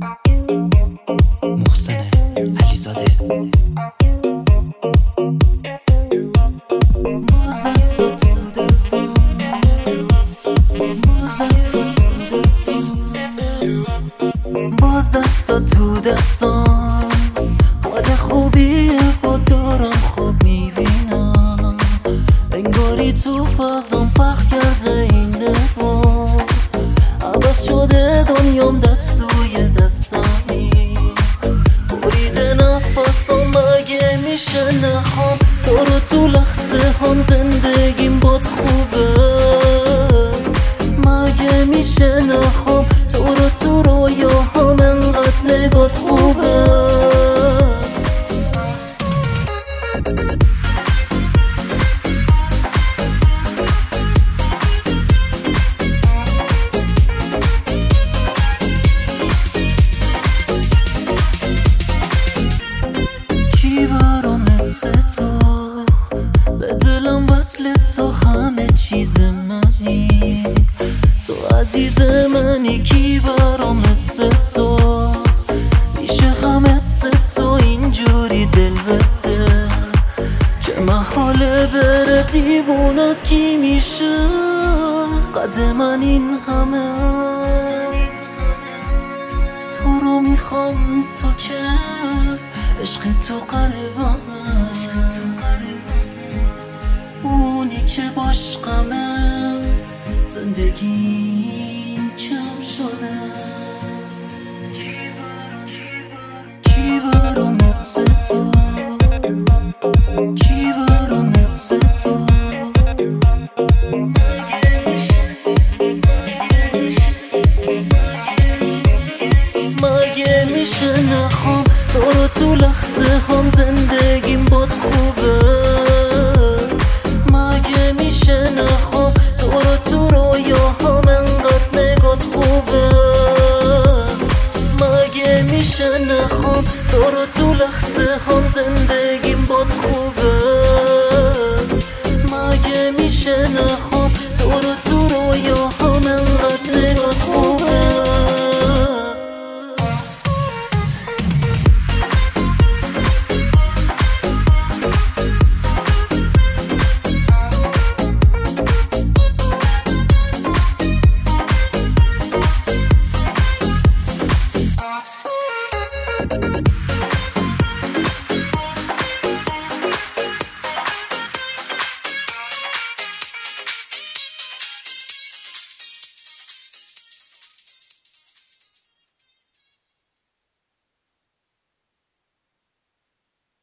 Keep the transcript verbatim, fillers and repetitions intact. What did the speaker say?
محسن علیزاده. باز دستا تو دستان حال خوبی با دارم خوب میبینم، انگاری تو فضام پخ کرده این نبار، عوض شده دنیام دستوی دستمی، بریده نفسم مگه میشه نخوام تو رو تو لحظه هم زندگیم باد خوبه، مگه میشه نخوام تو رو تو رویاهام انقدر نگات خوبه. کی برام مثل تو به دلم وصل تو همه چیز منی، تو عزیز منی. کی برام مثل تو میشه غم مثل تو اینجوری دل بده که محاله بره دیوونت کی میشه قد من این همه. تو رو میخوام تو که عشق تو قلبم، اونی که باش غمه زندگیم کم شده. کی برام مثل تو، کی برام مثل تو، مگه میشه نخوام تو رو تو لحظه هم زندگیم باد خوبه، مگه میشه نخوام تو رو تو رویاهام انقدر نگات خوبه، مگه میشه نخوام تو رو تو لحظه هم زندگیم